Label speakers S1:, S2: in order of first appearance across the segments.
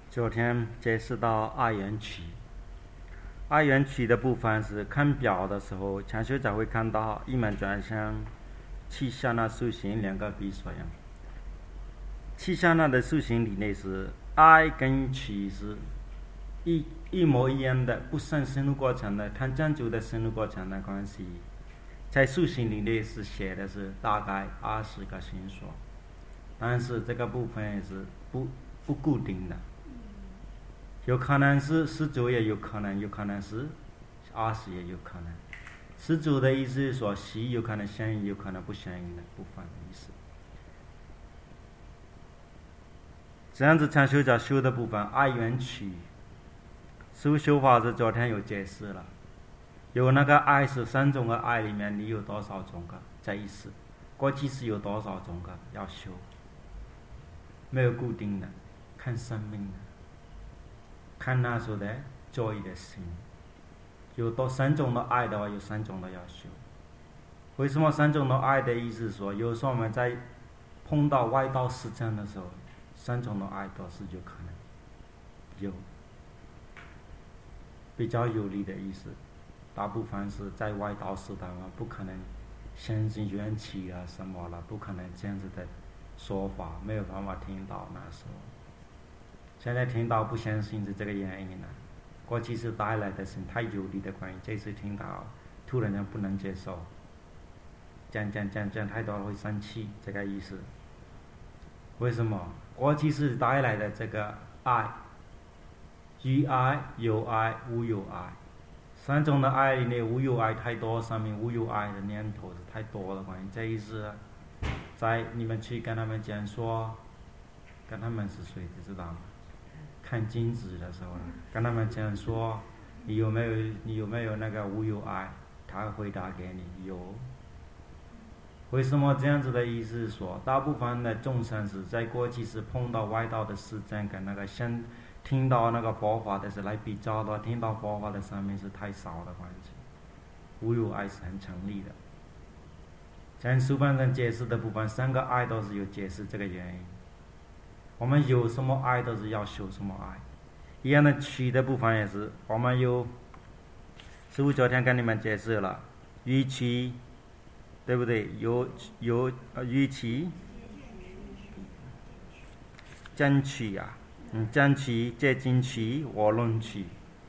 S1: 昨天解释到二元曲，二元曲的部分是看表的时候，强学长会看到一门转向气象那数型两个比所样。气象那的数型理论是 I 跟曲是一模一样的，不算深入过程的，看讲究的深入过程的关系。在数型理论是写的是大概20个星数，但是这个部分是不固定的，有可能是19，也有可能是20，也有可能。19的意思是说西有可能相应，有可能不相应的部分的意思。这样子长修讲修的部分二元曲，师父修法是昨天有解释了，有那个爱是3种的爱里面，你有多少种个这意思？过去是有多少种个要修？没有固定的，看生命的，看那时候的作意的心。有多3种的爱的话，有3种的要修。为什么3种的爱的意思是说，有时候我们在碰到外道实证的时候，3种的爱都是有可能有比较有利的意思。大部分是在外道时代嘛，不可能相信缘起啊什么了，不可能这样子的说法，没有办法听到那时候。现在听到不相信是这个原因了。过去是带来的是太有利的关系，这次听到突然间不能接受，讲太多会生气，这个意思。为什么？过去是带来的这个爱，有爱、有爱、无有爱，3种的爱里面无有爱太多，上面无有爱的念头是太多的关系。这意思，在你们去跟他们讲说，跟他们是谁知道吗？看镜子的时候，跟他们讲说，你有没有那个无有爱？他回答给你有。为什么这样子的意思是说，大部分的众生是在过去是碰到外道的实证跟那个先听到那个佛法的是来比较的，听到佛法的上面是太少的关系，无有爱是很成立的。在书本上解释的部分，3个爱都是有解释这个原因。我们有什么爱都是要修什么爱，一样的取的部分也是，我们有，师父昨天跟你们解释了，语取，对不对？有语取，真取啊，真取、接近取、我论取。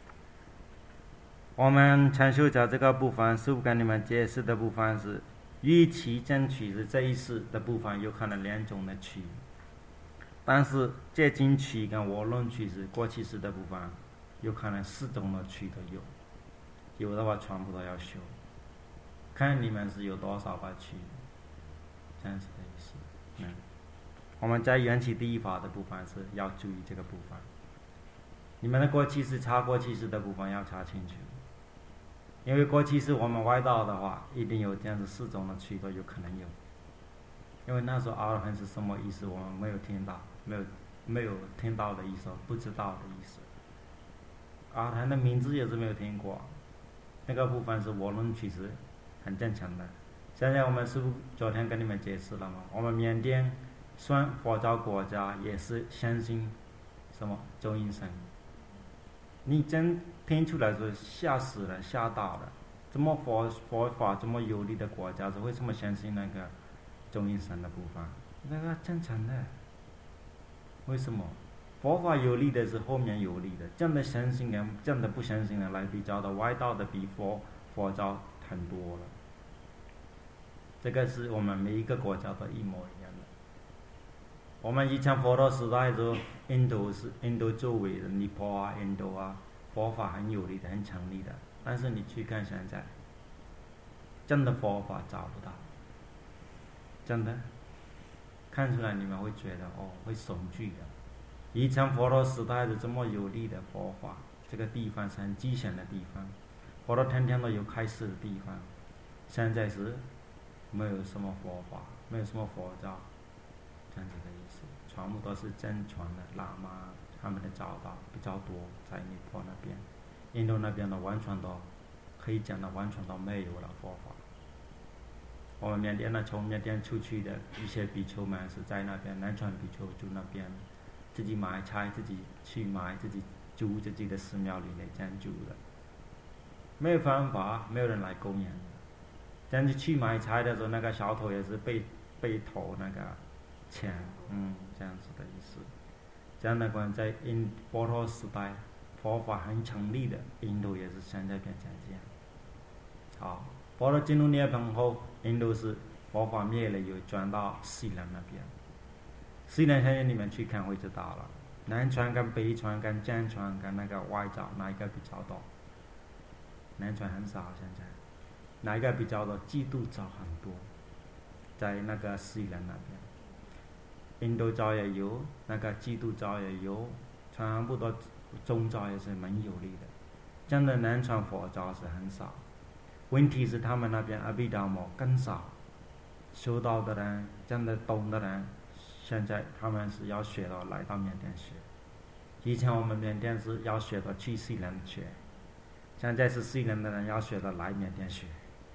S1: 我们禅修讲这个部分，师父跟你们解释的部分是，语取、真取是这一世的部分，有可能2种的取。但是接近取跟我论取是过去式的部分，有可能4种的取都有，有的话全部都要修，看你们是有多少个取，这样子的意思。我们在缘起第一法的部分是要注意这个部分，你们的过去式查过去式的部分要查清楚，因为过去式我们外道的话，一定有这样子4种的取都有可能有。因为那时候阿罗汉是什么意思，我们没有听到，没有听到的意思，不知道的意思。阿罗汉的名字也是没有听过，那个部分是我论取是很正常的。现在我们是不是昨天跟你们解释了吗？我们缅甸算佛教国家也是相信什么中阴身，你真听出来是吓死了，吓到了。这么佛法这么有利的国家，是为什么相信那个中阴身的部分？那个正常的。为什么？佛法有利的是后面有利的，真的相信跟真的不相信的来比较的，外道的比佛教很多了。这个是我们每一个国家都一模一样的。我们以前佛陀时代的印度周围的尼泊啊、印度啊，佛法很有利的、很强力的。但是你去看现在，真的佛法找不到，真的看出来你们会觉得会恐惧的。以前佛陀时代的这么有利的佛法，这个地方是很极限的地方，佛陀天天都有开示的地方，现在是没有什么佛法，没有什么佛教，这样子的意思，全部都是真传的喇嘛，他们的教导比较多，在尼泊那边，印度那边的完全都可以讲的完全都没有了佛法。我们缅甸从缅甸出去的一些比丘们是在那边，南传比丘住那边， 自己买菜，自己去买，自己住自己的寺庙里面这样住的，没有方法，没有人来供养。这样子去买菜的时候，那个小偷也是被偷那个钱，这样子的意思。这样的关在佛陀时代，佛法很成立的，印度也是现在变成这样。好，佛陀进入涅槃后，印度是佛法灭了，又转到西南那边。西南现在你们去看会知道了，南传跟北传跟藏传跟那个外教哪一个比较多？南传很少现在，哪一个比较多？基督教很多，在那个西南那边。印度教也有，那个基督教也有，全部都宗教也是蛮有力的。真的南传佛教是很少，问题是他们那边阿毗达摩更少，修道的人真的懂的人，现在他们是要学到来到缅甸学。以前我们缅甸是要学到去西南学，现在是西南的人要学到来缅甸学，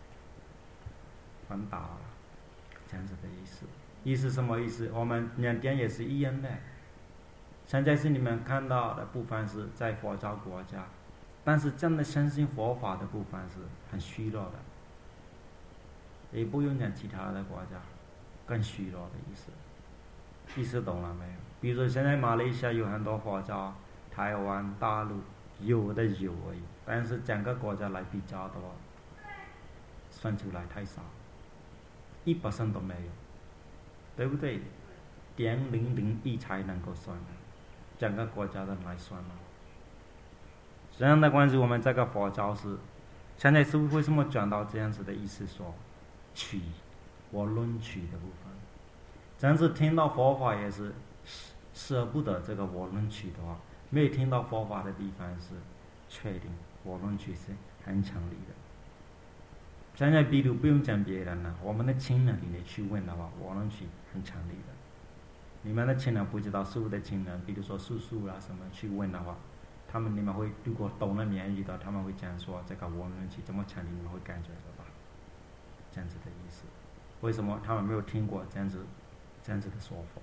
S1: 分倒了，这样子的意思。意思什么意思？我们缅甸也是一样的。现在是你们看到的部分是在佛教国家，但是真的相信佛法的部分是很虚弱的，也不用讲其他的国家，更虚弱的意思。意思懂了没有？比如说现在马来西亚有很多佛教，台湾、大陆有的有而已，但是整个国家来比较的话，算出来太少，1%都没有。对不对？0.001才能够算，整个国家的来算了。这样的关系，我们这个佛教是现在是为什么转到这样子的意思说取我论取的部分？这样子听到佛法也是舍不得这个我论取的话，没有听到佛法的地方是确定我论取是很强力的。现在比如不用讲别人了，我们的亲人你去问的话，我论取很强力的。你们的亲人不知道叔的亲人，比如说叔叔啦什么去问的话，你们会如果懂了缅语的，他们会讲说这个我论取这么强力，你们会感觉得到，这样子的意思。为什么他们没有听过这样子的说法？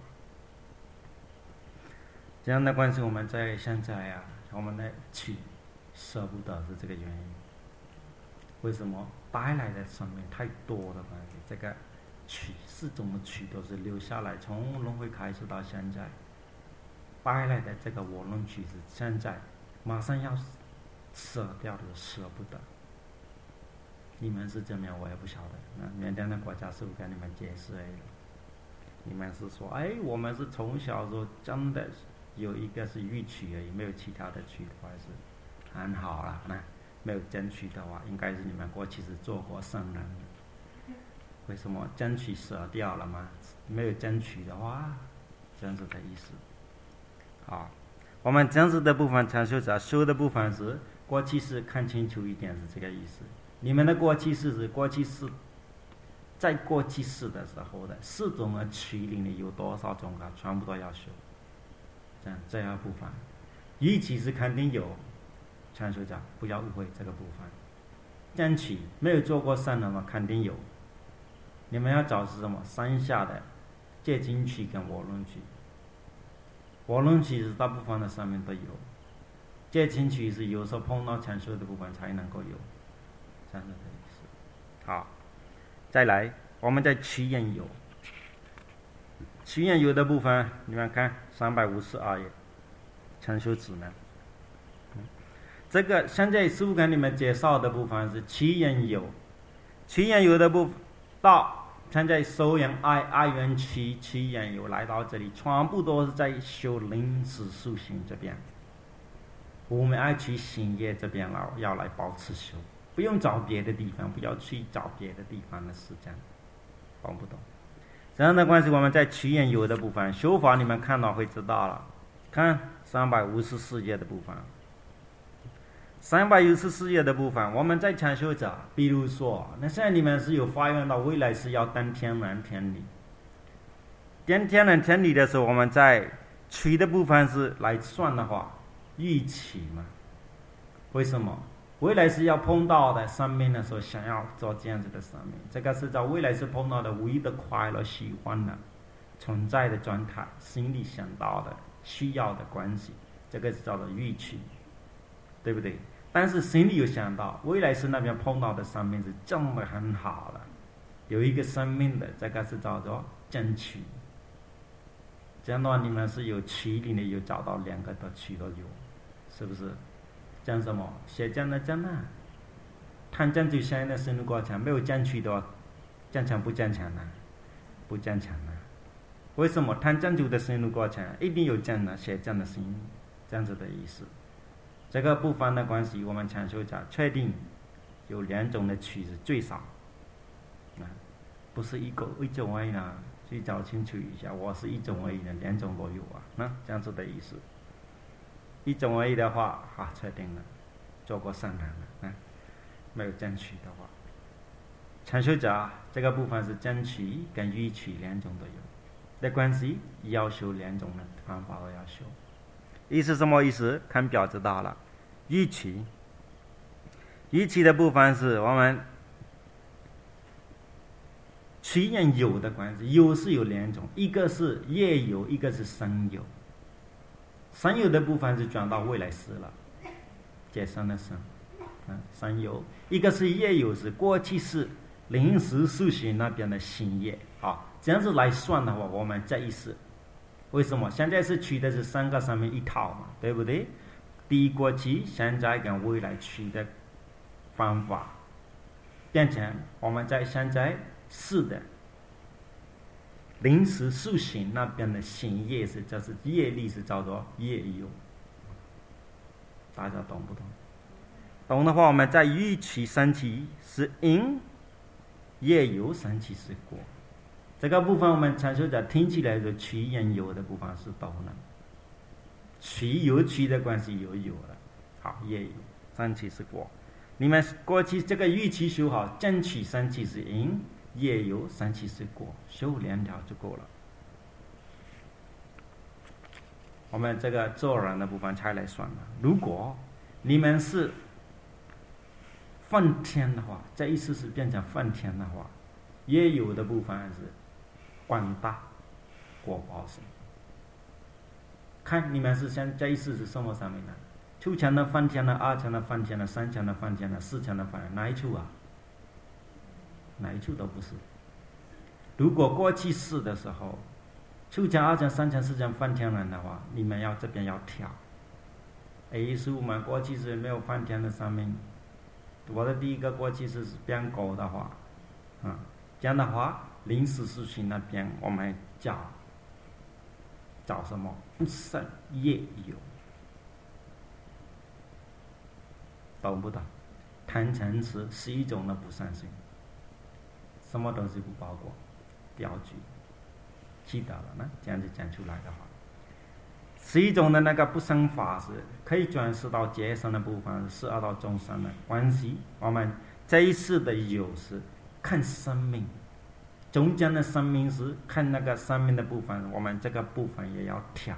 S1: 这样的关系，我们在现在我们的取舍不得是这个原因。为什么带来的上面太多的关系？这个取4种的取都是留下来，从轮回开始到现在，带来的这个我论取是现在马上要舍掉的，舍不得。你们是怎么样，我也不晓得。那缅甸的国家是不是跟你们解释而已？你们是说，我们是从小时候真的有一个是欲取而已，没有其他的取的话是很好了。那没有争取的话，应该是你们过去是做过圣人的。为什么争取舍掉了吗？没有争取的话，这样子的意思。好，我们这样子的部分禅修者修的部分是过去式，看清楚一点是这个意思。你们的过去式是过去式，在过去式的时候的4种的取里面有多少种全部都要修。这样部分，一起是肯定有。禅修者不要误会这个部分。争取没有做过善的嘛，肯定有。你们要找是什么？山下的戒精取跟我论取。我论取是大部分的上面都有，戒精取是有时候碰到禅修的部分才能够有，这样的意思。好，再来，我们在取愿有。取愿有的部分，你们看352页，禅修指南。这个现在师父跟你们介绍的部分是取愿有，取愿有的部分到现在收缘爱缘取愿有来到这里，全部都是在修临时修行这边。我们爱去行业这边要来保持修，不用找别的地方，不要去找别的地方的时间，懂不懂？这样的关系，我们在取愿有的部分修法，你们看到会知道了。看354页的部分。354页的部分，我们在禅修者，比如说，那现在你们是有发愿到未来是要登天人天理。登天人天理的时候，我们在取的部分是来算的话，预期嘛。为什么？未来是要碰到的上面的时候，想要做这样子的上面，这个是在未来是碰到的唯一的快乐、喜欢的存在的状态，心里想到的需要的关系，这个是叫做预期，对不对？但是心里有想到未来世那边碰到的生命是这么很好了，有一个生命的，这个是叫做真取。这样的话，你们是有取里面有找到两个的取都有，是不是？讲什么？写讲的讲啊，谈真就现在生活过程没有真取的话，坚强不坚强呢？不坚强呢？为什么谈真就的生活过程一定有真的写真的心，这样子的意思？这个部分的关系，我们阐述讲确定有两种的取是最少，不是一种而已呢。去找清楚一下，我是一种而已的，两种都有啊，这样子的意思。一种而已的话，确定了，做过善良了，没有争取的话，阐述讲这个部分是争取跟预取两种都有的关系，要修两种的方法都要修。意思什么意思？看表知道了。预期的部分是我们取跟有的关系，有是有两种，一个是业有，一个是生有。生有的部分是转到未来世了，解生的生，生有；一个是业有，是过去世临时数学那边的新业这样子来算的话，我们这一世为什么现在是取的是三个上面一套嘛，对不对？第一过去、现在跟未来取的方法，变成我们在现在世的临时数学那边的新业是，就是业力是叫做业有，大家懂不懂？懂的话，我们在预期升起是因，业有升起是果。这个部分我们阐述的听起来的取因有的部分是懂了，取有取的关系有了，好，业有升起是果。你们过去这个预期修好，争取升起是因，业有升起是果，修两条就够了。我们这个做人的部分才来算了。如果你们是梵天的话，这一次是变成梵天的话，业有的部分是广大果报生。看你们是现这一世是什么上面的？初强的梵天呢，二强的梵天呢，三强的梵天呢，四强的梵天，哪一处啊？哪一处都不是。如果过去世的时候，初强、二强、三强、四强梵天人的话，你们要这边要跳。是我们过去是没有梵天的上面，我的第一个过去是变狗的话，这样的话，临时事情那边我们找什么？不胜业有，懂不懂？贪嗔痴是一种的不善心，什么东西不包括？标举，记得了呢？这样子讲出来的话，是一种的那个不生法是可以转世到节生的部分，是12到众生的关系。我们这一世的有是看生命，中间的生命是看那个生命的部分，我们这个部分也要调。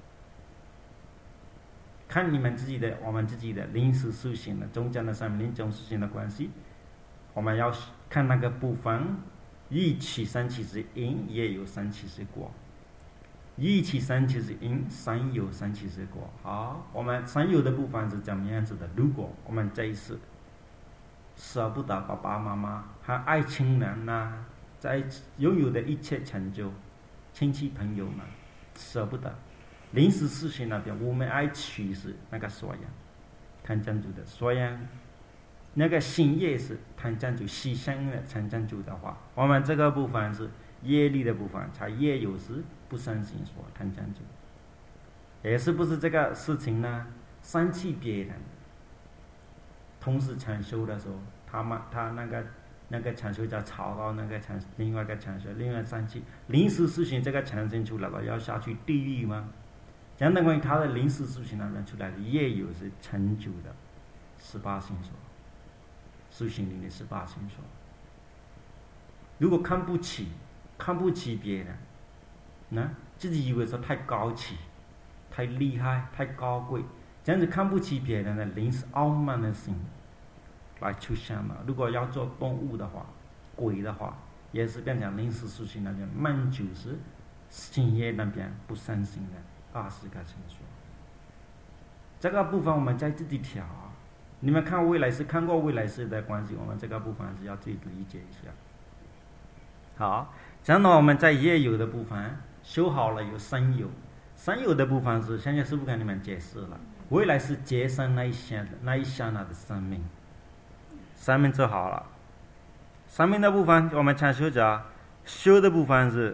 S1: 看你们自己的，我们自己的临时修行的中间的生命、临终修行的关系，我们要看那个部分，欲起升起是因，业有升起是果。欲起升起是因，生有升起是果。好，我们生有的部分是怎么样子的？如果我们这一世舍不得爸爸妈妈和爱情人在拥有的一切成就，亲戚朋友们舍不得。临时事情那边，我们爱取是那个所养，贪珍珠的所养，那个心业是贪珍珠牺牲的贪珍珠的话，我们这个部分是业力的部分，才业有时不生心所贪珍珠，也是不是这个事情呢？生气别人，同时禅修的时候，他那个禅修家吵到那个另外一个禅修，另外生气，临时事情这个禅生出来了，要下去地狱吗？这样的关于他的临时事情那边出来的业有是成就的18心所，修行里的18心所。如果看不起别人，自己以为说太高级、太厉害、太高贵，这样子看不起别人的临时傲慢的心来出现了。如果要做动物的话，鬼的话，也是变成临时事情那边慢就是心业那边不善心的 20个乘数。这个部分我们再自己调。你们看未来式，看过未来式的关系，我们这个部分是要自己理解一下。好，这样呢，我们在业有的部分修好了，有生有。生有的部分是现在师父跟你们解释了，未来是节生那一刹那的生命，生命做好了。生命的部分我们常修着，修的部分是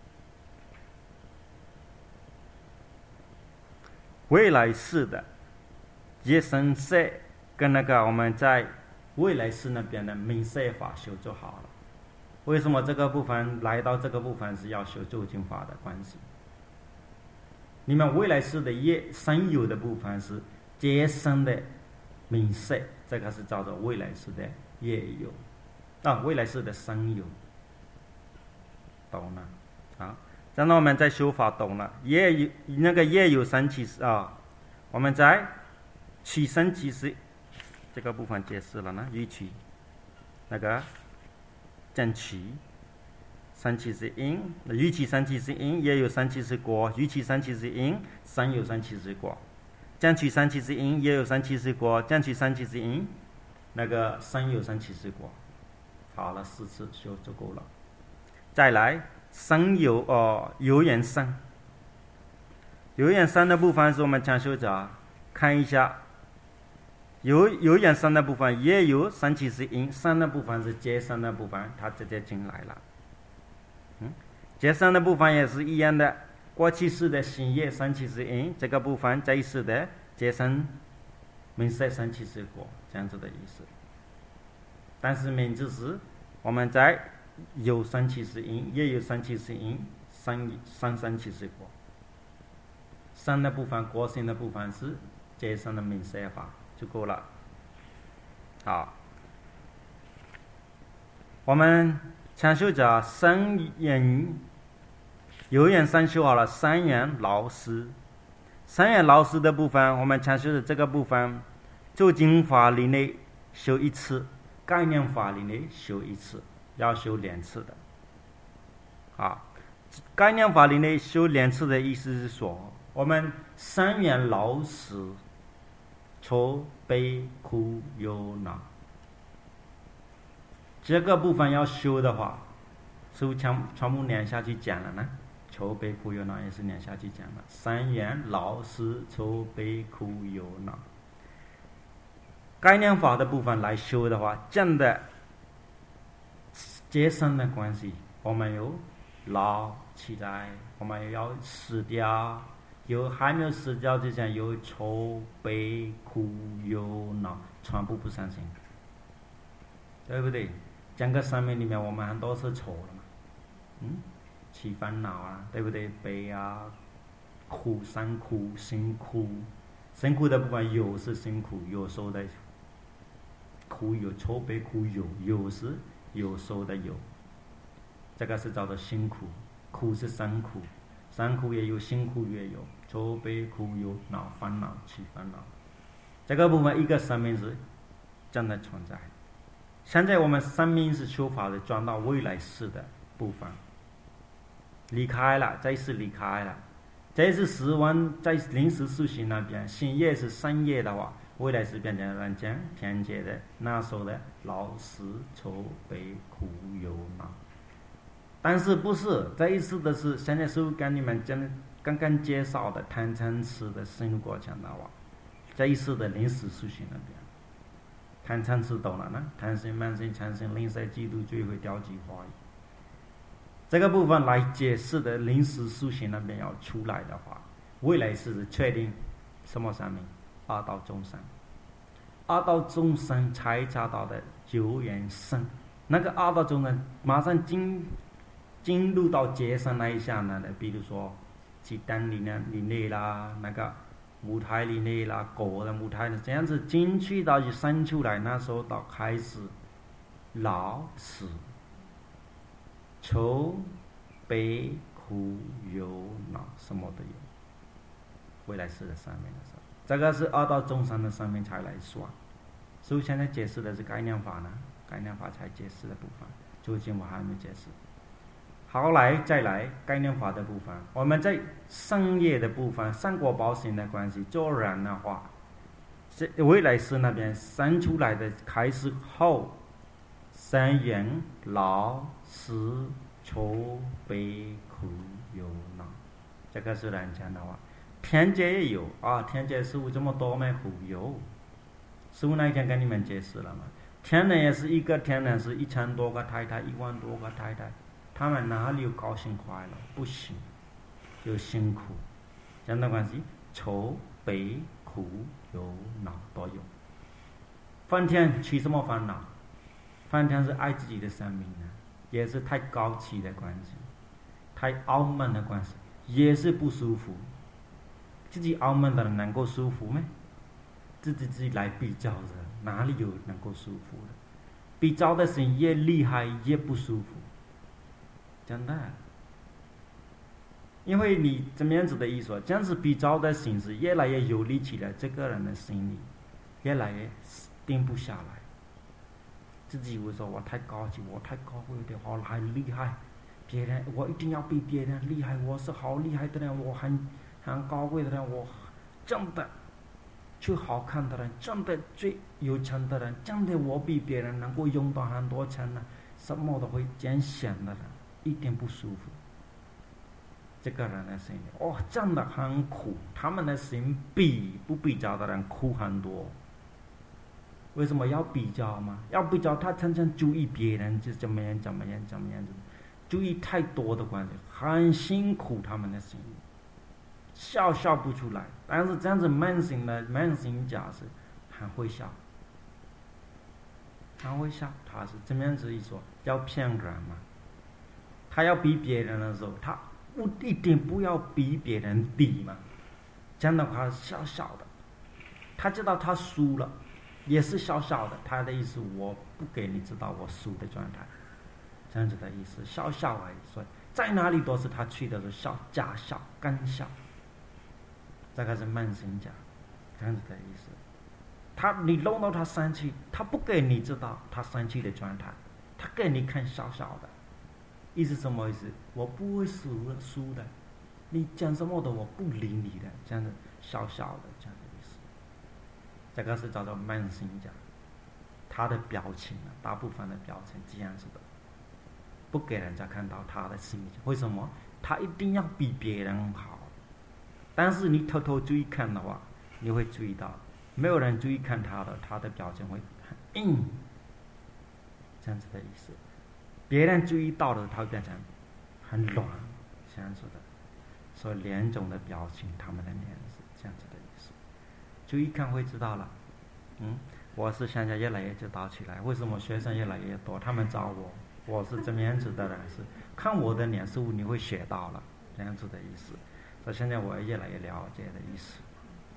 S1: 未来式的节生色跟那个我们在未来式那边的明色法修就好了。为什么这个部分来到这个部分是要修究竟法的关系？你们未来式的业生有的部分是节生的明色，这个是叫做未来式的业有未来式的生有，懂了？好，然后我们在修法懂了，业有那个业有生起时我们在起生起时这个部分解释了呢，予取那个正取。生起是因，予起生起是因，业有生起是果；予起生起是因，生有生起是果；正取生起是因，业有生起是果；正取生起是因，那个生有生起是果。好了，4次修就够了。再来，生有有缘生，有缘生的部分是我们讲修者看一下，有缘生的部分，业有生起是因，生的部分是节生的部分，它直接进来了。节生的部分也是一样的，过去式的行业生起是因，这个部分这一世的节生明色生起是果，这样子的意思。但是名字是我们在有生起是因，业有生起是因，生生起是果。生的部分，果性的部分是节生的明色法就够了。好，我们常修者生缘有缘生修好了，三缘老师，三缘老师的部分，我们常修的这个部分，究竟法里内修1次，概念法里内修1次，要修2次的。概念法里内修2次的意思是说，我们三缘老师愁悲苦忧恼这个部分要修的话，是不是全部连下去讲了呢？愁悲苦忧恼也是连下去讲了。三缘老师愁悲苦忧恼，概念法的部分来修的话，真的节生的关系，我们有老起来，我们要死掉，还没有死掉之前有愁悲苦忧恼，全部不相信，对不对？整个生命里面我们很多是愁了嘛，起烦恼对不对？悲苦生苦辛苦，辛苦的部分有是辛苦，有受的苦有愁悲苦有是有受的有，这个是叫做辛苦，苦是生苦，生苦也有，辛苦也有，愁悲苦忧恼烦恼起烦恼，这个部分一个生命是真的存在。现在我们生命是修法的转到未来式的部分，离开了，这一次离开了，这一次死亡在临时修行那边，新业是生业的话，未来是变成人间天界的那时候的老死愁悲苦忧恼。但是不是这一次的是现在是跟你们刚刚介绍的贪嗔痴的深入过程的话，这一次的临时修行那边，贪嗔痴懂了呢？贪心慢心嗔心吝啬嫉妒罪会雕记化这个部分来解释的临时修行那边要出来的话，未来是确定什么生命？二道众生，二道众生才找到的有缘生，那个二道众生马上进入到节生那一下呢，比如说鸡蛋里内啦，那个舞台里内啦，狗的舞台这样子进去到就生出来，那时候到开始老死愁悲苦忧恼什么都有，未来式的生命的时候，这个是二道众生的生命才来算。所以现在解释的是概念法呢，概念法才解释的部分，究竟我还没解释。 后来再来概念化的部分，我们在商业的部分，三国保险的关系，做人的话，未来是那边生出来的开始后，生人老死愁悲苦忧恼，这个是人讲的话。天界也有啊，天界师傅这么多没忽悠，师傅那一天跟你们解释了嘛。天人也是一个天人是1000多个太太，10000多个太太，他们哪里有高兴快乐？不行，有辛苦，这样的关系，愁悲苦忧恼都有。梵天起什么烦恼？梵天是爱自己的生命啊，也是太高级的关系，太傲慢的关系，也是不舒服。自己傲慢的人能够舒服吗？自己来比较的，哪里有能够舒服的？比较的心越厉害越不舒服，真的。因为你怎么样子的意思？这样子比较的心是越来越有力起来，这个人的心里越来越定不下来。自己会说我太高级，我太高贵的，我很厉害，别人我一定要比别人厉害，我是好厉害的人，我很高贵的人，我真的最好看的人，真的最有钱的人，真的我比别人能够用到很多钱呢，什么都会艰险的人，一点不舒服。这个人的心里真的很苦，他们的心比不比较的人苦很多。为什么要比较嘛？要比较，他常常注意别人就怎么样，注意太多的关系，很辛苦他们的心里，笑不出来。但是这样子慢性家是很会笑，他是怎么样子一说？要骗人嘛？他要比别人的时候，他一定不要比别人低嘛。这样的话笑的，他知道他输了。也是笑的，他的意思我不给你知道我输的状态，这样子的意思，笑而已。所以在哪里都是他去的时候假笑干笑，这个是慢性假，这样子的意思。你弄到他生气，他不给你知道他生气的状态，他给你看笑的，意思什么意思？我不会输的，你讲什么的我不理你的，这样子笑的这样。这个是叫做慢性假，他的表情大部分的表情这样子的，不给人家看到他的心情。为什么？他一定要比别人好。但是你偷偷注意看的话，你会注意到，没有人注意看他的表情会很硬，这样子的意思。别人注意到的，他会变成很软，这样子的。所以两种的表情，他们的脸是这样子的意思。注意看会知道了。我是现在越来越知道起来，为什么学生越来越多？他们找我是怎么样子的人？是看我的脸，似乎你会学到了这样子的意思。所以现在我越来越了解的意思。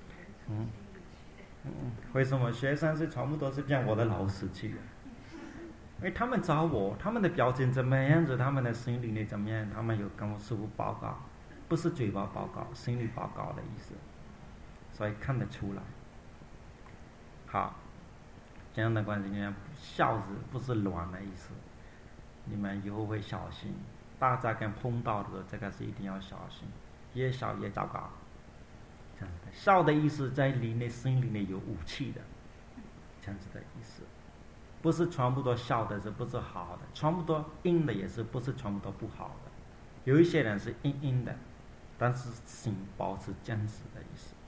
S1: 为什么学生是全部都是变我的老师去的？因为他们找我，他们的表情怎么样子，他们的心理怎么样，他们有跟我师父报告，不是嘴巴报告，心理报告的意思。所以看得出来。好，这样的关系，你们笑不是乱的意思，你们以后会小心。大家跟碰到的时候，这个是一定要小心，越笑越糟糕。这样子的笑的意思，在你的心里面有武器的，这样子的意思，不是全部都笑的，是不是好的？全部都硬的，也是不是全部都不好的？有一些人是硬的，但是心保持坚持的意思。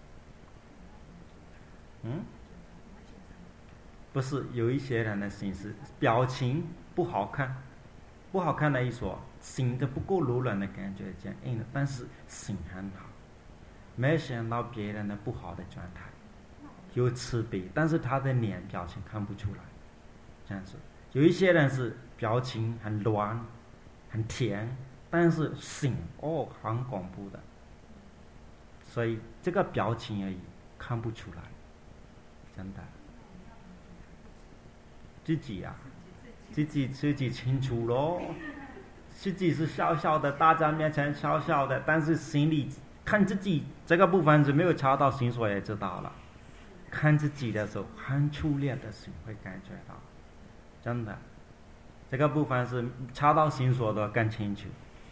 S1: 不是，有一些人的心是表情不好看的一说，心的不够柔软的感觉，这样硬的，但是心很好，没想到别人的不好的状态，有慈悲，但是他的脸表情看不出来，这样子。有一些人是表情很软很甜，但是心很恐怖的，所以这个表情而已，看不出来，真的。自己清楚咯，自己是笑的，大家面前笑的，但是心里看自己这个部分是没有敲到心所也知道了。看自己的时候，很粗略的心会感觉到，真的，这个部分是敲到心所的更清楚。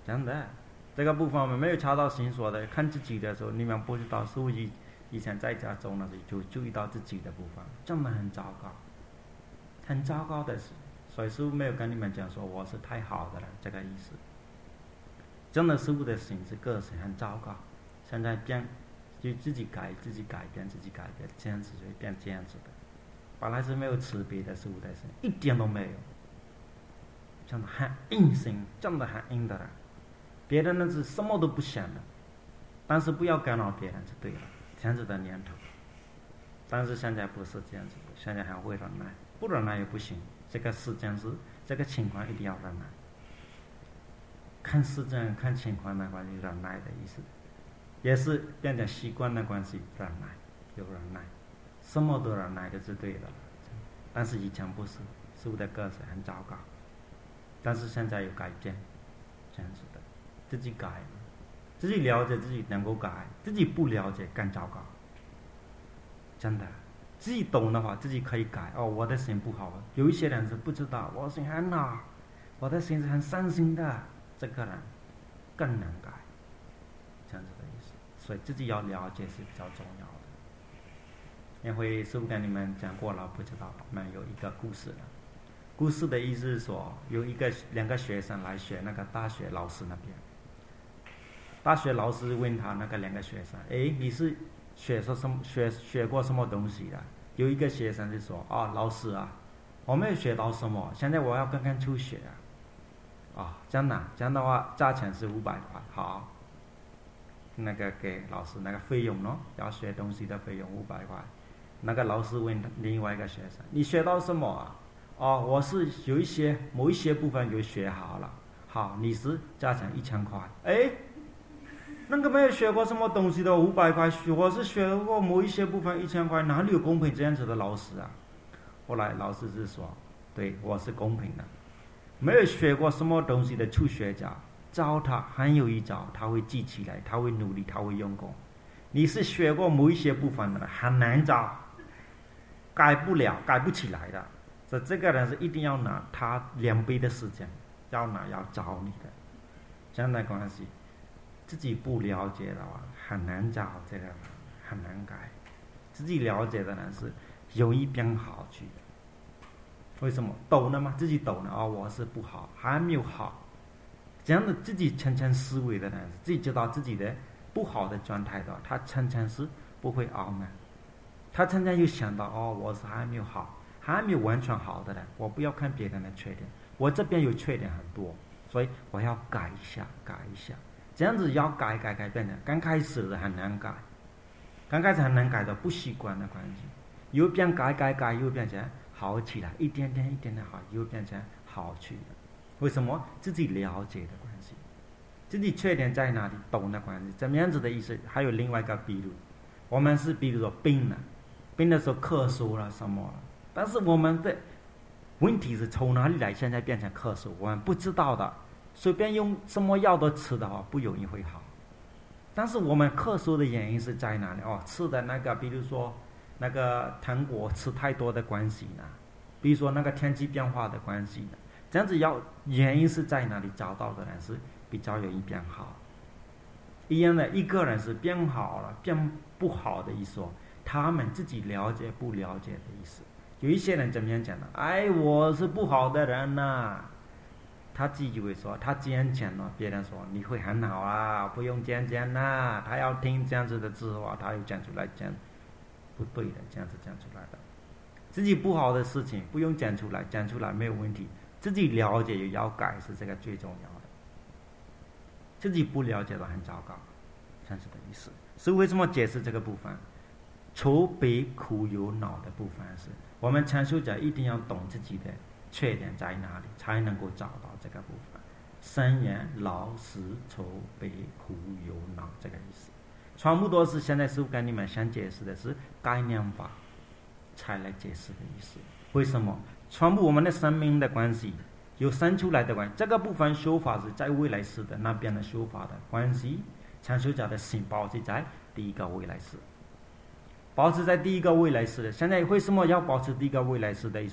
S1: 真的，这个部分我们没有查到心所的，看自己的时候，你们不知道，师父以前在家中的时候就注意到自己的部分，真的很糟糕，很糟糕的事。所以师父没有跟你们讲说我是太好的了，这个意思。真的师父的心是个性很糟糕，现在变就自己改变，这样子就会变这样子的。本来是没有慈悲的师父的心，一点都没有，真的很硬心，真的很硬的人。别人呢是什么都不想的，但是不要干扰别人就对了，这样子的念头。但是现在不是这样子的，现在还会忍耐，不忍耐也不行。这个事件是这个情况一定要忍耐，看事件看情况的关系，忍耐的意思，也是变成习惯的关系，忍耐有忍耐，什么都忍耐的就对了。但是以前不是，师父的个性很糟糕，但是现在有改变，这样子的，自己改，自己了解自己能够改，自己不了解更糟糕，真的。自己懂的话，自己可以改。我的心不好，有一些人是不知道，我心很好，我的心是很善心的，这个人更难改，这样子的意思。所以自己要了解是比较重要的。因为师父跟你们讲过了，不知道我们有一个故事了。故事的意思是说，有两个学生来学那个大学老师那边。大学老师问他那个两个学生，你是学过什么东西的？有一个学生就说，老师啊，我没有学到什么，现在我要刚刚初学这样的话价钱是500块，好，那个给老师那个费用呢，要学东西的费用500块。那个老师问另外一个学生，你学到什么啊？我是某一些部分有学好了，好，你是价钱1000块。那个没有学过什么东西的500块，我是学过某一些部分1000块，哪里有公平这样子的老师啊？后来老师是说，对，我是公平的。没有学过什么东西的初学者，教他很有一招，他会记起来，他会努力，他会用功。你是学过某一些部分的，很难教，改不起来的。所以这个人是一定要拿他2倍的时间，要教你的，这样的关系。自己不了解的话，很难找这个人，很难改。自己了解的人是容易变好去的。为什么？懂了吗？自己懂了我是不好，还没有好。这样的自己常常思维的人，自己知道自己的不好的状态的，他常常是不会傲慢。他常常又想到我是还没有好，还没有完全好的人，我不要看别人的缺点，我这边有缺点很多，所以我要改一下。这样子要改变的，刚开始是很难改，的，不习惯的关系，又变改，又变成好起来，一点点的好，又变成好去的。为什么？自己了解的关系，自己缺点在哪里，懂的关系，怎么样子的意思？还有另外一个比如，我们是比如说病的时候咳嗽了什么了，但是我们的问题是从哪里来？现在变成咳嗽，我们不知道的。随便用什么药都吃的话，不容易会好。但是我们咳嗽的原因是在哪里？吃的那个，比如说那个糖果吃太多的关系呢，比如说那个天气变化的关系呢，这样子原因是在哪里？找到的人是比较容易变好。一样的，一个人是变好了，变不好的意思他们自己了解不了解的意思。有一些人怎么样讲呢？我是不好的人呐。他自己会说，他这样讲了，别人说你会很好啊，不用这样讲啦。他要听这样子的字话，他又讲出来讲不对的，这样子讲出来的。自己不好的事情不用讲出来，讲出来没有问题。自己了解也要改，是这个最重要的。自己不了解的很糟糕，这样子的意思。所以为什么解释这个部分？愁悲苦忧恼的部分是，我们禅修者一定要懂自己的缺点在哪里，才能够找到这个部分。生缘老死愁悲苦忧恼这个意思，全部都是现在师父跟你们想解释的是概念法才来解释的意思。为什么？全部我们的生命的关系，有生出来的关系，这个部分修法是在未来世的那边的修法的关系，禅修者的心保持在第一个未来世，保持在第一个未来世的。现在为什么要保持第一个未来世的意思？第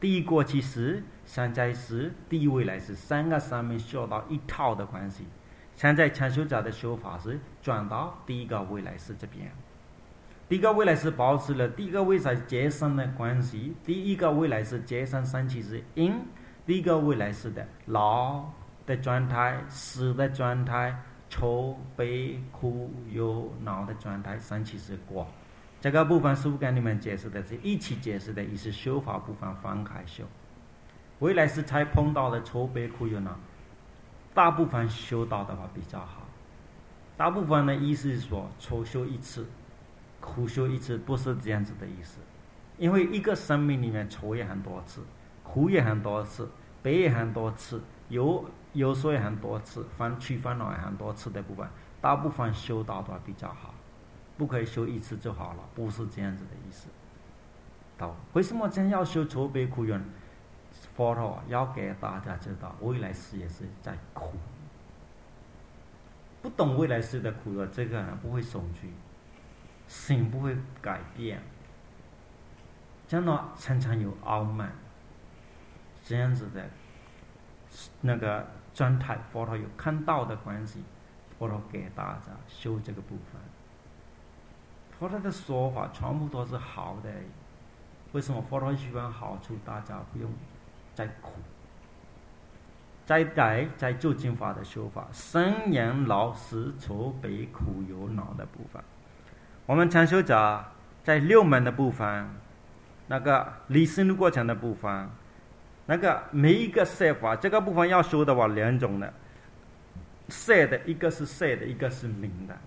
S1: 第一过去时、现在时、第一未来时三个生命修到一套的关系。现在禅修者的修法是转到第一个未来时这边。第一个未来是保持了第一个未来结生的关系，第一个未来是结生生起是因，第一个未来是的老的状态、死的状态、愁悲苦忧恼的状态，生起是果。这个部分师父跟你们解释的是一起解释的，也是修法部分分开修。未来是才碰到的愁悲苦忧恼，大部分修到的话比较好。大部分的意思是说，愁修一次，苦修一次，不是这样子的意思。因为一个生命里面愁也很多次，苦也很多次，悲也很多次，有时候也很多次，烦恼也很多次的部分，大部分修到的话比较好。不可以修一次就好了，不是这样子的意思。懂？为什么真要修愁悲苦忧？佛陀要给大家知道，未来世也是在苦。不懂未来世的苦的这个人不会恐惧，心不会改变，真的常常有傲慢，这样子的那个状态，佛陀有看到的关系，佛陀给大家修这个部分。佛陀的说法全部都是好的，为什么佛陀喜欢好处？大家不用再苦。在究竟法的修法，生言老死愁悲苦忧恼的部分，我们禅修者在六门的部分，那个离生的过程的部分，那个每一个色法，这个部分要修的话两种的，色的一个是色的，一个是名的。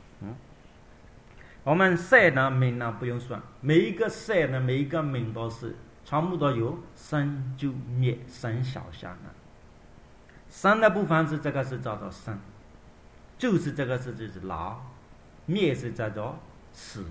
S1: 我们色呢名呢不用算，每一个色呢每一个名都是全部都有生就灭，生小相的。生的部分是这个是叫做生，就是这个是就是老，灭是叫做死。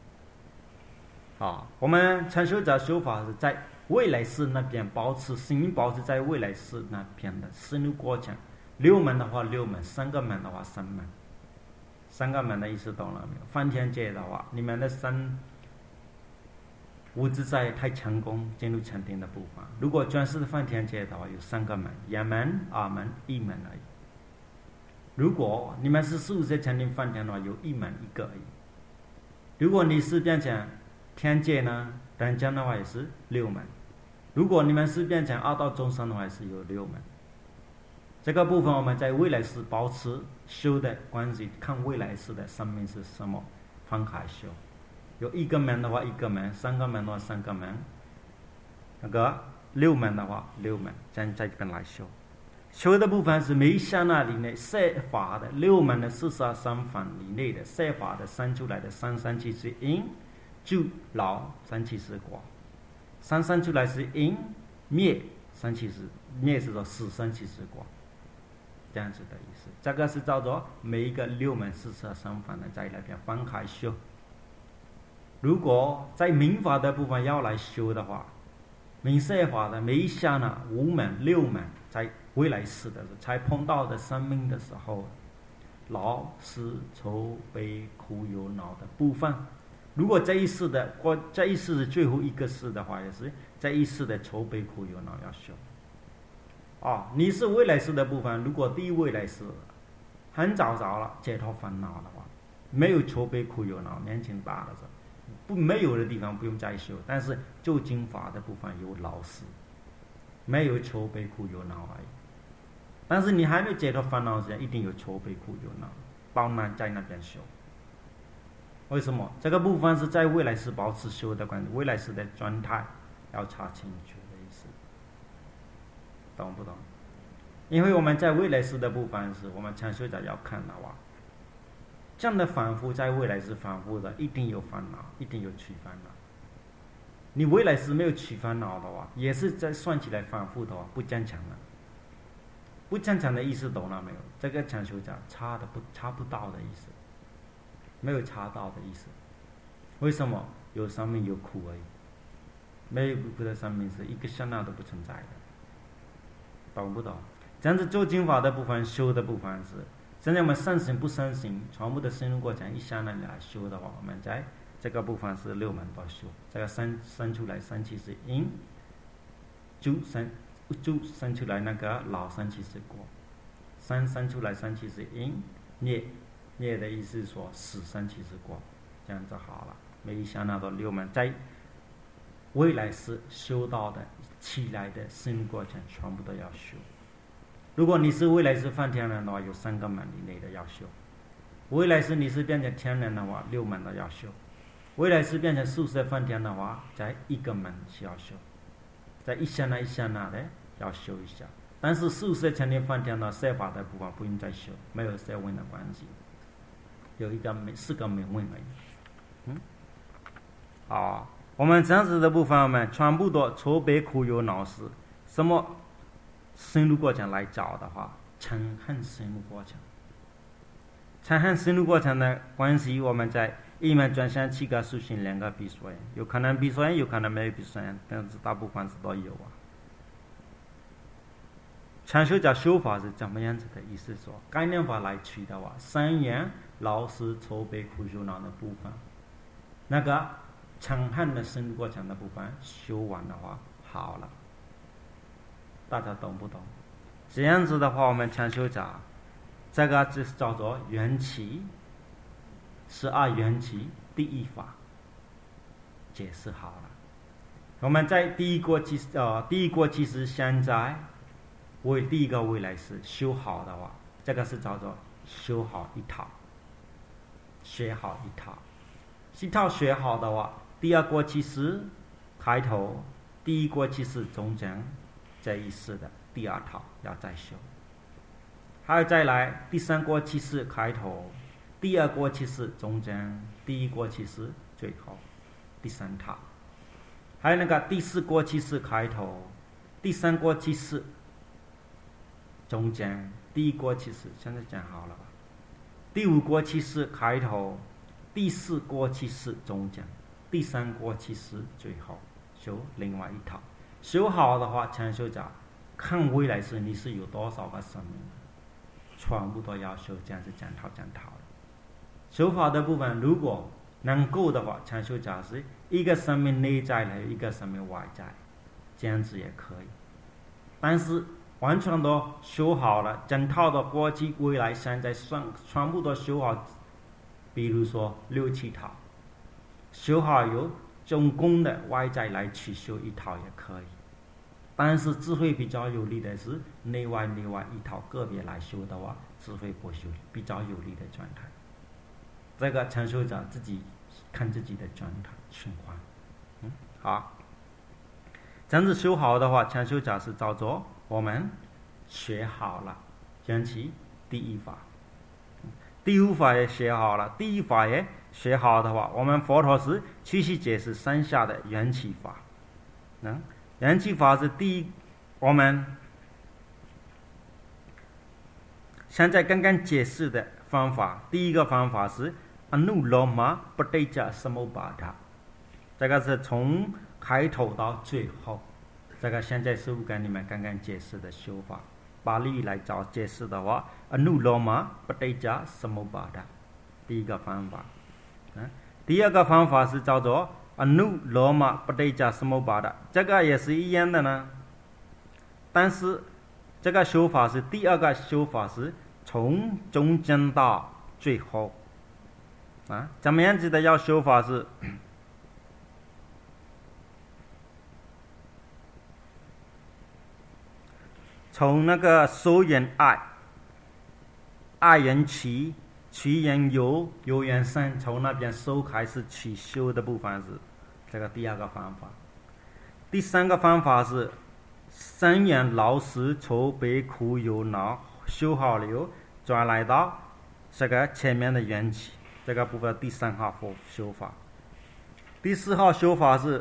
S1: 我们禅修者修法是在未来世那边保持心保持在未来世那边的生入过程。六门的话六门，三个门的话三门。三个门的意思懂了没有？梵天界的话，你们的三无自在太强功进入禅定的部分。如果专是梵天界的话，有三个门：眼门、耳门、意门而已。如果你们是15岁禅定梵天的话，有一门一个而已。如果你是变成天界呢，人间的话也是六门。如果你们是变成二道众生的话，也是有六门。这个部分我们在未来世保持修的关系，看未来世的生命是什么，分开修。有一个门的话一个门，三个门的话三个门，那个六门的话六门，在这边来修。修的部分是每一刹那里内色法的六门的43法以内的色法的生出来的三七是因，就老三七是果，三出来是因，灭三七是灭是说死三七是果。这样子的意思，这个是叫做每一个六门43法的在那边分开修。如果在明法的部分要来修的话，明色法的每一刹那五门六门，在未来世的才碰到的生命的时候，老死愁悲苦忧恼的部分，如果这一世的或这一世的最后一个世的话，也是这一世的愁悲苦忧恼要修。你是未来世的部分，如果第一未来世很早了解脱烦恼的话，没有愁悲苦忧恼，年轻大的时候没有的地方不用再修，但是究竟法的部分有老死，没有愁悲苦忧恼而已。但是你还没有解脱烦恼时，一定有愁悲苦忧恼，到那在那边修。为什么？这个部分是在未来世保持修的关系，未来世的状态要查清楚的意思，懂不懂？因为我们在未来世的部分是我们禅修者要看的话，这样的反复在未来世反复的，一定有烦恼，一定有取烦恼。你未来世没有取烦恼的话，也是在算起来反复的话，不坚强了。不坚强的意思懂了没有？这个禅修者查不到的意思，没有查到的意思。为什么？有生命有苦而已，没有苦的生命是一个刹那都不存在的，懂不懂？这样子究竟法的部分修的部分是，现在我们生行不生行全部的深入过程一刹那来修的话，我们在这个部分是六门都修。这个生出来生气是因， 就生出来那个老生起是果，生出来生起是因，孽的意思是说死生起是果，这样就好了。每一项那个六门，在未来是修到的起来的生过程，全部都要修。如果你是未来是梵天人的话，有3个门以内的要修；未来是你是变成天人的话，6门都要修；未来是变成宿舍梵天的话，在1个门需要修，在一下那的要修一下。但是宿舍成年梵天的色法的部分不用再修，没有色温的关系，有4个门问而已。好，我们这样子的部分，我们全部都筹备苦有脑时，什么深入过程来找的话，嗔恨深入过程。嗔恨深入过程的关系，我们在一门转向7个属性2个必须，有可能必须，有可能没有必须，但是大部分是都有啊。禅修家修法是怎么样子的意思说？概念法来取的话，3元老师筹备苦修脑的部分，那个嗔恨的深入过程的部分修完的话，好了。大家懂不懂？这样子的话，我们禅修家这个就是叫做缘起，12缘起第一法解释好了。我们在第一国其实现在为第一个未来是修好的话，这个是叫做修好一套，学好一套。一套学好的话，第二国其实开头，第一国其实中间这一世的第2套要再修，还有再来第3国其实开头，第2国其实中间，第1国其实最后第3套，还有那个第4国其实开头，第3国其实中间，第1国其实现在讲好了吧？第5国其实开头，第4国其实中间，第3国其实最后修另外一套。修好的话，禅修家看未来是你是有多少个生命，全部都要修，这样是整套的。修法的部分如果能够的话，禅修家是一个生命内在的，一个生命外在，这样子也可以。但是完全都修好了，整套的过去未来现在全部都修好，比如说6、7套修好，有总共的外在来去修一套也可以。但是智慧比较有利的是内外一套个别来修的话，智慧不修比较有利的状态。这个禅修者自己看自己的状态情况。好，这样子修好的话，禅修者是叫做我们学好了缘起第一法，第5法也学好了，第1法也学好的话，我们佛陀是继续解释剩下的缘起法。缘起法是我们现在刚刚解释的方法。第一个方法是 Anuloma Paticca Samuppada， 这个是从开头到最后，这个现在师父跟你们刚刚解释的修法。巴利来找解释的话 Anuloma Paticca Samuppada， 第一个方法。第二个方法是叫做Anuloma Paticca Samuppada， 这个也是一样的呢，但是这个修法是第2个修法是从中间到最后怎么样子的要修法是从那个收缘爱缘起，取缘有，有缘生，从那边收开始去修的部分是这个第2个方法。第3个方法是3缘老师筹备苦有脑修好了，转来到这个前面的缘起，这个部分第3号修法。第4号修法是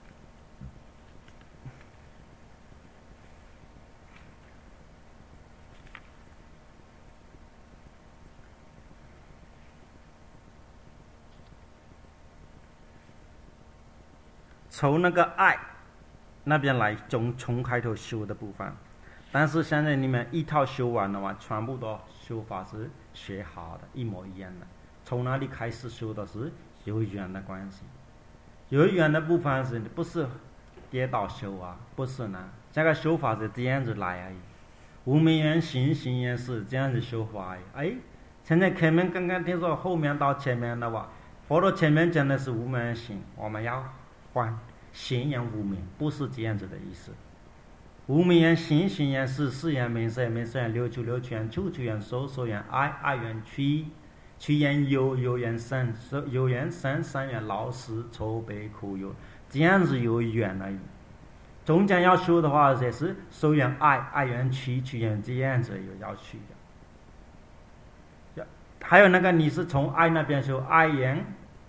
S1: 从那个爱那边来从开头修的部分。但是现在你们一套修完的话，全部都修法是学好的，一模一样的。从哪里开始修的是有缘的关系，有缘的部分是不是跌倒修啊，不是呢。这个修法是这样子来而已。无名缘行，行缘事，这样子修法而已。现在前面刚刚听说后面到前面的话，佛陀前面讲的是无名缘行，我们要换行缘无名，不是这样子的意思。无名缘行，行缘事，事缘名色，名色缘六处，六处缘处，处缘受，受缘爱，爱缘取，取缘有，有缘生，有缘生，生缘老死，愁悲苦忧，这样子有缘而已。中间要修的话，也是受缘爱，爱缘取，取缘这样子有要取的。还有那个你是从爱那边修，爱缘，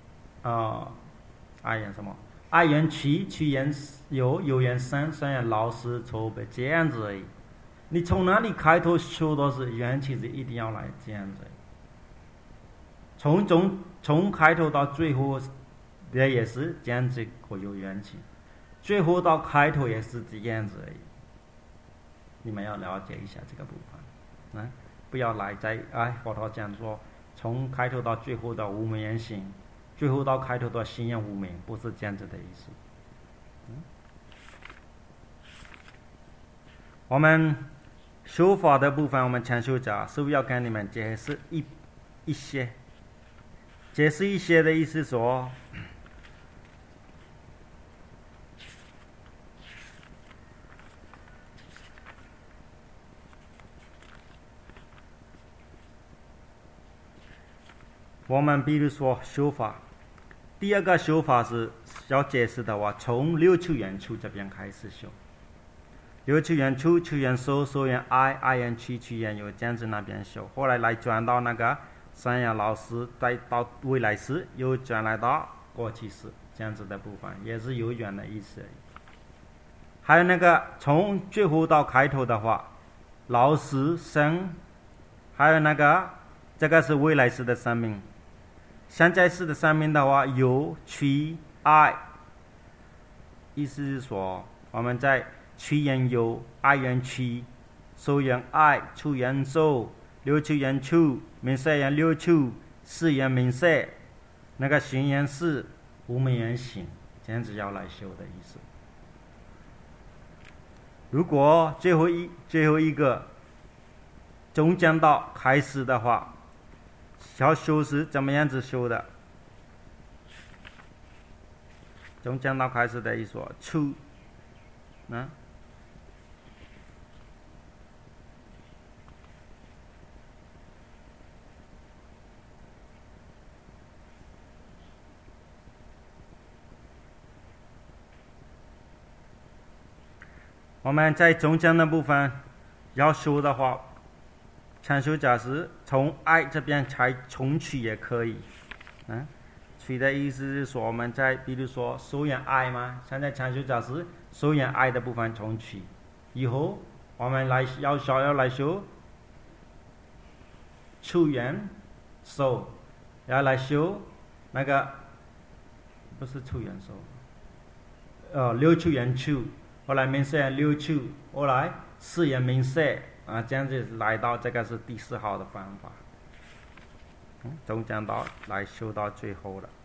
S1: 爱缘什么？爱缘取，取缘有，有缘生，生缘老死愁悲，这样子而已。你从哪里开头修都是缘起，是一定要来这样子。从开头到最后，也是这样子会有缘起，最后到开头也是这样子而已。你们要了解一下这个部分，不要来佛陀讲说从开头到最后的无名缘行，最后到开头的行缘无名，不是这样子的意思。我们修法的部分，我们禅修者是不是要跟你们解释一些？解释一些的意思说，我们比如说修法，第二个修法是要解释的话，从六处缘处这边开始修。六处缘处，处缘受，受缘爱，爱缘取，取缘有，这样子那边修。后来来转到那个三亚老师，再到未来时，又转来到过去时，这样子的部分也是有缘的意思而已。还有那个从最后到开头的话，老死生，还有那个这个是未来时的生命。现在时的生命的话，有取爱，意思是说我们在取缘有，爱缘取，受缘爱，处缘受，六处缘处，名色缘六处，事缘名色，那个行缘事，无名缘行，这样子要来修的意思。如果最后一个中间到开始的话，要修是怎么样子修的？中间到开始的意思说处，我们在中间的部分要修的话，禅修者是从爱这边才重取也可以。取的意思是说，我们在比如说受缘爱嘛，现在禅修者是受缘爱的部分重取，以后我们要来修处缘受，要来修那个不是处缘受，六处缘处，后来名色缘六处，后来事缘名色，这样子来到这个是第4号的方法。中间到来修到最后了。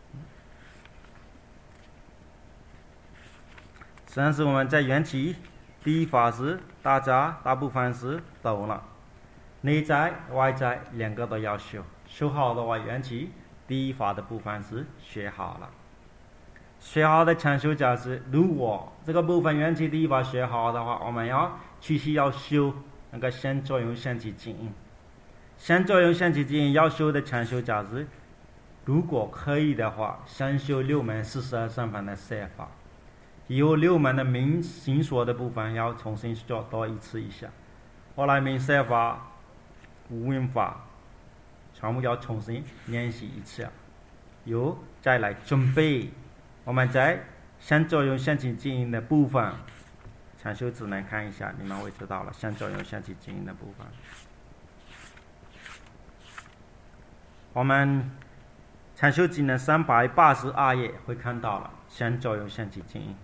S1: 实际上是我们在缘起第一法时，大部分是懂了，内在外在两个都要修。修好的话，缘起第一法的部分是学好了。学好的禅修者是，如果这个部分缘起第一法学好的话，我们要继续要修那个先作用先起静音。先作用先起静音要修的禅修者是，如果可以的话，先修6门42善法的摄法，有6门的明行说的部分要重新做多一次一下。后来明摄法、无明法全部要重新练习一次，有再来准备我们在先作用先起静音的部分，禅修只能看一下，你们会知道了。先作用先起静音的部分，我们禅修技能382页会看到了先作用先起静音。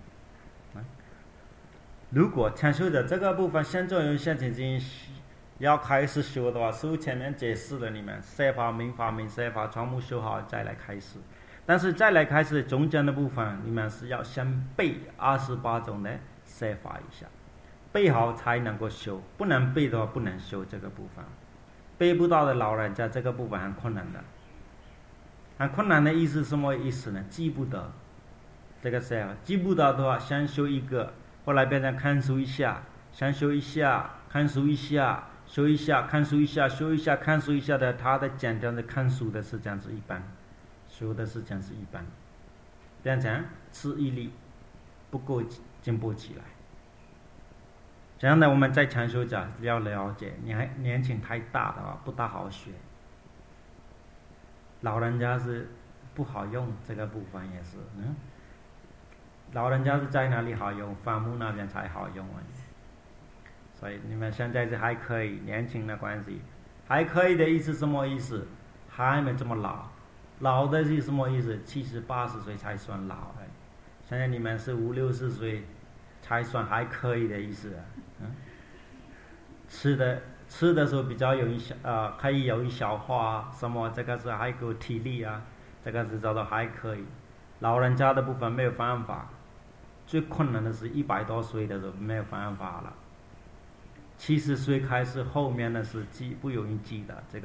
S1: 如果禅修的这个部分先作用先起静音要开始修的话，是前面解释了你们摄法、明法、明摄法全部修好再来开始。 但是再来开始中间的部分，你们是要先背28种的写法一下，背好才能够修，不能背的话不能修这个部分。背不到的老人家这个部分很困难的。很困难的意思是什么意思呢？记不得这个写法，记不得的话先修一个，后来变成看书一下，先修一下，看书一下，修一下，看书一下，修一下，看书一下的，他的简单的看书的时间是一般，修的时间是一般，变成吃一力不够进步起来。这样呢，我们在禅修者要了解，你还年轻太大的话不大好学，老人家是不好用，这个部分也是，老人家是在哪里好用？伐木那边才好用啊。所以你们现在是还可以，年轻的关系，还可以的意思什么意思？还没这么老，老的是什么意思？70、80岁才算老哎。现在你们是50、60岁才算还可以的意思啊。吃的时候比较容易可以容易消化什么，这个是还有体力啊，这个是叫做还可以。老人家的部分没有办法，最困难的是100多岁的时候没有办法了。70岁开始后面的是不容易记的这个。